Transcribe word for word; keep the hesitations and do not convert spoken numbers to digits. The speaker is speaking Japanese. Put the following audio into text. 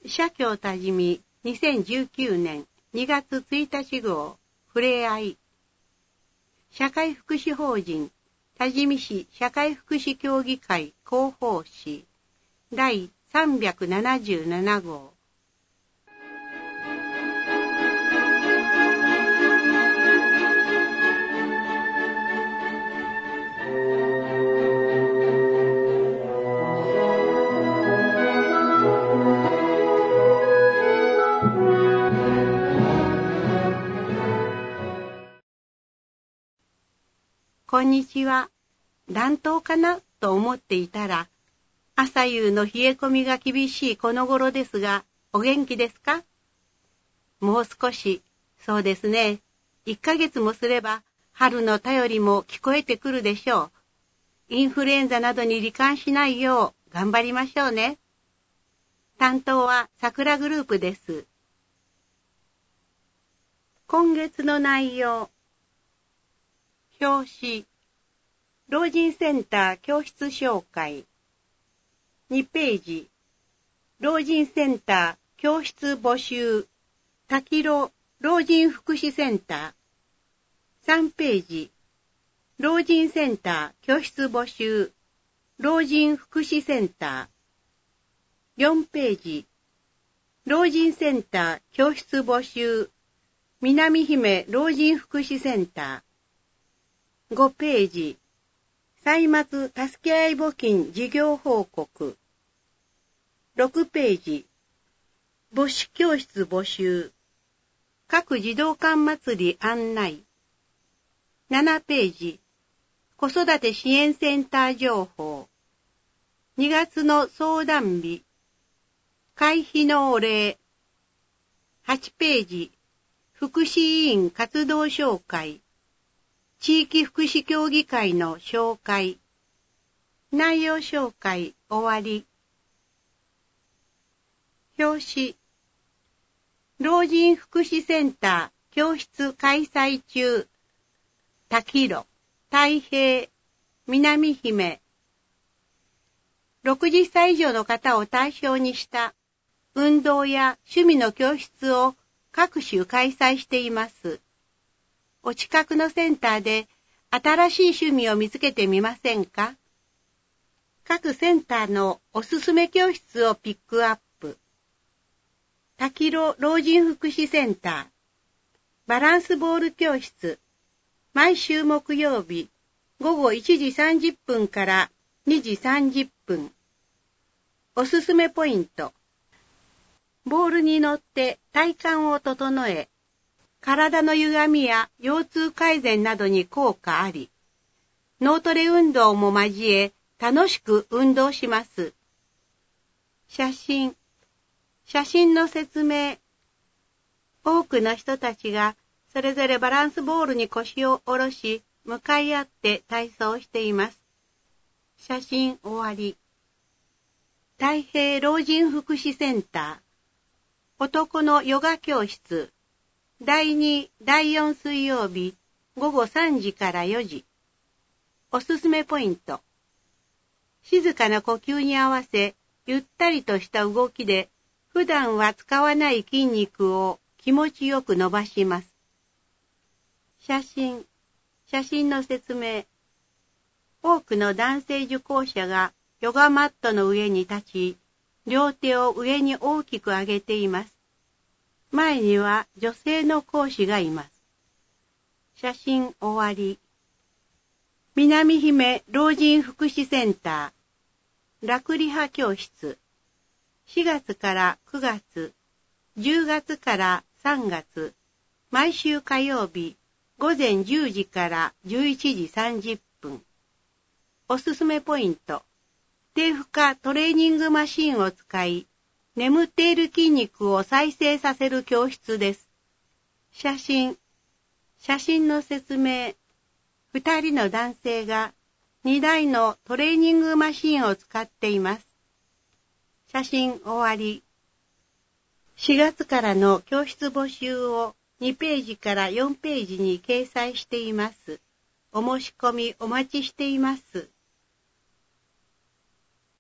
社協多治見にせんじゅうきゅうねんにがつついたち号ふれあい社会福祉法人多治見市社会福祉協議会広報誌だいさんびゃくななじゅうなな号こんにちは。暖冬かなと思っていたら、朝夕の冷え込みが厳しいこの頃ですが、お元気ですか？もう少し、そうですね、いっかげつもすれば、春の便りも聞こえてくるでしょう。インフルエンザなどに罹患しないよう頑張りましょうね。担当は桜グループです。今月の内容。表紙。老人センター教室紹介。にページ。老人センター教室募集。滝路老人福祉センター。さんページ。老人センター教室募集。老人福祉センター。よんページ。老人センター教室募集。南姫老人福祉センター。ごページ。歳末助け合い募金事業報告。ろくページ。母子教室募集。各児童館祭り案内。ななページ。子育て支援センター情報。にがつの相談日。会費のお礼。はちページ。福祉委員活動紹介。地域福祉協議会の紹介。内容紹介終わり。表紙。老人福祉センター教室開催中。滝路、太平、南姫。ろくじゅっさい以上の方を対象にした運動や趣味の教室を各種開催しています。お近くのセンターで新しい趣味を見つけてみませんか？各センターのおすすめ教室をピックアップ。滝路老人福祉センター。バランスボール教室。毎週木曜日、ごごいちじさんじゅっぷんからにじさんじゅっぷん。おすすめポイント。ボールに乗って体幹を整え、体の歪みや腰痛改善などに効果あり、脳トレ運動も交え楽しく運動します。写真。写真の説明。多くの人たちがそれぞれバランスボールに腰を下ろし、向かい合って体操をしています。写真終わり。太平老人福祉センター。男のヨガ教室。だいに、だいよん水曜日、ごごさんじからよじ。おすすめポイント。静かな呼吸に合わせ、ゆったりとした動きで、普段は使わない筋肉を気持ちよく伸ばします。写真。写真の説明。多くの男性受講者がヨガマットの上に立ち、両手を上に大きく上げています。前には女性の講師がいます。写真終わり。南姫老人福祉センター。楽リハ教室。しがつからくがつ、じゅうがつからさんがつ、毎週火曜日、ごぜんじゅうじからじゅういちじさんじゅっぷん。おすすめポイント。低負荷トレーニングマシンを使い、眠っている筋肉を再生させる教室です。写真。写真の説明。二人の男性が二台のトレーニングマシンを使っています。写真終わり。しがつからの教室募集をにページからよんページに掲載しています。お申し込みお待ちしています。